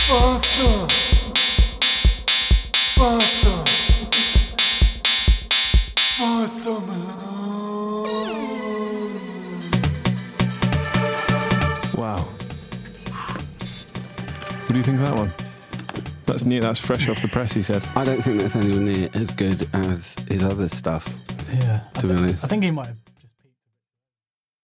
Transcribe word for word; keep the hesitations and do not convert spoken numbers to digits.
Passa, passa, passa, Wow. What do you think of that one? That's new, that's fresh off the press, he said. I don't think that's anywhere near as good as his other stuff, Yeah. to be honest. I think he might have